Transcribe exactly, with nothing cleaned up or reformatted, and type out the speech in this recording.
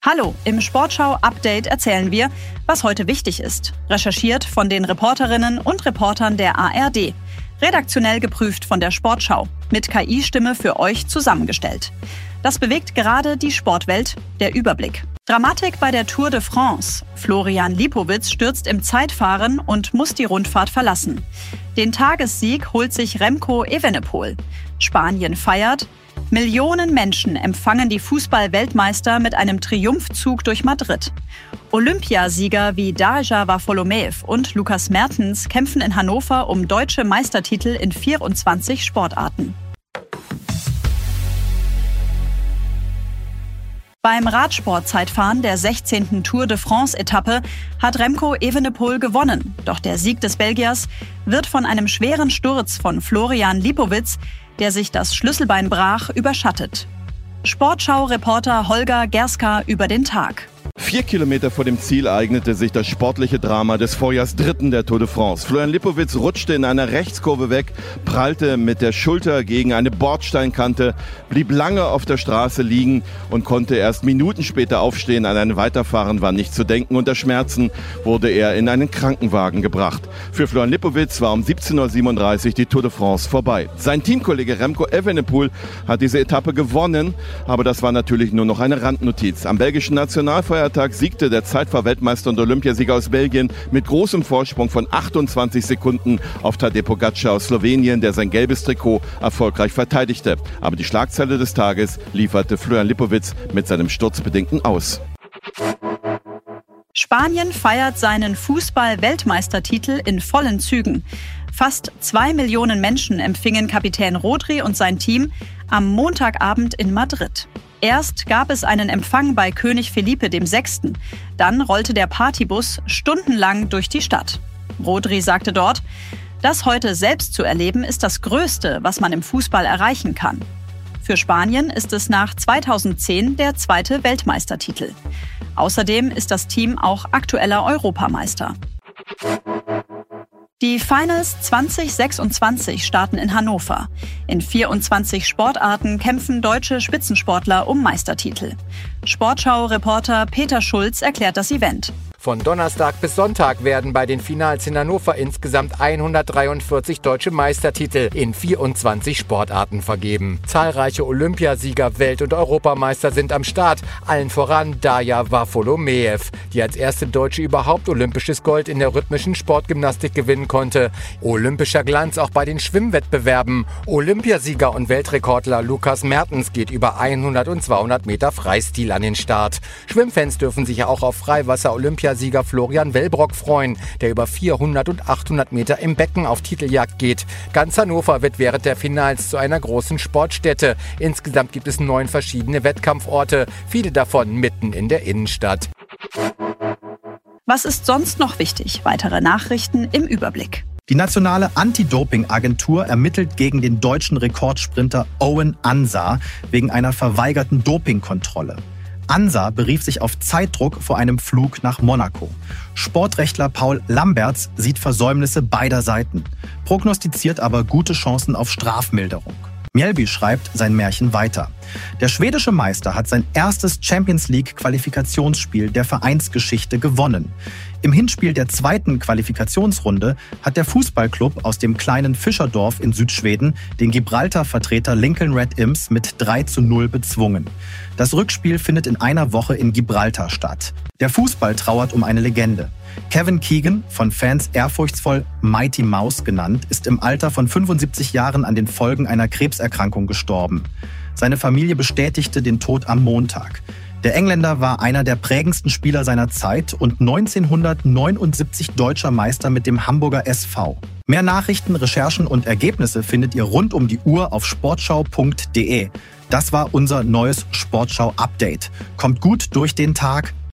Hallo, im Sportschau-Update erzählen wir, was heute wichtig ist. Recherchiert von den Reporterinnen und Reportern der A R D. Redaktionell geprüft von der Sportschau. Mit K I-Stimme für euch zusammengestellt. Das bewegt gerade die Sportwelt, der Überblick. Dramatik bei der Tour de France. Florian Lipowitz stürzt im Zeitfahren und muss die Rundfahrt verlassen. Den Tagessieg holt sich Remco Evenepoel. Spanien feiert. Millionen Menschen empfangen die Fußball-Weltmeister mit einem Triumphzug durch Madrid. Olympiasieger wie Darja Wafolomeev und Lukas Mertens kämpfen in Hannover um deutsche Meistertitel in vierundzwanzig Sportarten. Beim Radsport-Zeitfahren der sechzehnten Tour de France-Etappe hat Remco Evenepoel gewonnen. Doch der Sieg des Belgiers wird von einem schweren Sturz von Florian Lipowitz, der sich das Schlüsselbein brach, überschattet. Sportschau-Reporter Holger Gerska über den Tag. Vier Kilometer vor dem Ziel ereignete sich das sportliche Drama des Vorjahrsdritten der Tour de France. Florian Lipowitz rutschte in einer Rechtskurve weg, prallte mit der Schulter gegen eine Bordsteinkante, blieb lange auf der Straße liegen und konnte erst Minuten später aufstehen. An ein Weiterfahren war nicht zu denken. Unter Schmerzen wurde er in einen Krankenwagen gebracht. Für Florian Lipowitz war um siebzehn Uhr siebenunddreißig die Tour de France vorbei. Sein Teamkollege Remco Evenepoel hat diese Etappe gewonnen, aber das war natürlich nur noch eine Randnotiz. Am belgischen Nationalfeiertag siegte der Zeitfahr-Weltmeister und Olympiasieger aus Belgien mit großem Vorsprung von achtundzwanzig Sekunden auf Tadej Pogačar aus Slowenien, der sein gelbes Trikot erfolgreich verteidigte. Aber die Schlagzeile des Tages lieferte Florian Lipowitz mit seinem sturzbedingten Aus. Spanien feiert seinen Fußball-Weltmeistertitel in vollen Zügen. Fast zwei Millionen Menschen empfingen Kapitän Rodri und sein Team am Montagabend in Madrid. Erst gab es einen Empfang bei König Felipe der Sechste. Dann rollte der Partybus stundenlang durch die Stadt. Rodri sagte dort, das heute selbst zu erleben, ist das Größte, was man im Fußball erreichen kann. Für Spanien ist es nach zweitausendzehn der zweite Weltmeistertitel. Außerdem ist das Team auch aktueller Europameister. Die Finals zwanzig sechsundzwanzig starten in Hannover. In vierundzwanzig Sportarten kämpfen deutsche Spitzensportler um Meistertitel. Sportschau-Reporter Peter Schulz erklärt das Event. Von Donnerstag bis Sonntag werden bei den Finals in Hannover insgesamt hundertdreiundvierzig deutsche Meistertitel in vierundzwanzig Sportarten vergeben. Zahlreiche Olympiasieger, Welt- und Europameister sind am Start, allen voran Darja Wafolomeev, die als erste Deutsche überhaupt olympisches Gold in der rhythmischen Sportgymnastik gewinnen konnte. Olympischer Glanz auch bei den Schwimmwettbewerben. Olympiasieger und Weltrekordler Lukas Mertens geht über hundert und zweihundert Meter Freistil an den Start. Schwimmfans dürfen sich ja auch auf Freiwasser-Olympiasieger Sieger Florian Wellbrock freuen, der über vierhundert und achthundert Meter im Becken auf Titeljagd geht. Ganz Hannover wird während der Finals zu einer großen Sportstätte. Insgesamt gibt es neun verschiedene Wettkampforte, viele davon mitten in der Innenstadt. Was ist sonst noch wichtig? Weitere Nachrichten im Überblick. Die nationale Anti-Doping-Agentur ermittelt gegen den deutschen Rekordsprinter Owen Ansah wegen einer verweigerten Dopingkontrolle. Ansah berief sich auf Zeitdruck vor einem Flug nach Monaco. Sportrechtler Paul Lamberts sieht Versäumnisse beider Seiten, prognostiziert aber gute Chancen auf Strafmilderung. Mjällby schreibt sein Märchen weiter. Der schwedische Meister hat sein erstes Champions-League-Qualifikationsspiel der Vereinsgeschichte gewonnen. Im Hinspiel der zweiten Qualifikationsrunde hat der Fußballclub aus dem kleinen Fischerdorf in Südschweden den Gibraltar-Vertreter Lincoln Red Imps mit drei zu null bezwungen. Das Rückspiel findet in einer Woche in Gibraltar statt. Der Fußball trauert um eine Legende. Kevin Keegan, von Fans ehrfurchtsvoll Mighty Mouse genannt, ist im Alter von fünfundsiebzig Jahren an den Folgen einer Krebserkrankung gestorben. Seine Familie bestätigte den Tod am Montag. Der Engländer war einer der prägendsten Spieler seiner Zeit und neunzehnhundertneunundsiebzig deutscher Meister mit dem Hamburger S V. Mehr Nachrichten, Recherchen und Ergebnisse findet ihr rund um die Uhr auf sportschau punkt de. Das war unser neues Sportschau-Update. Kommt gut durch den Tag.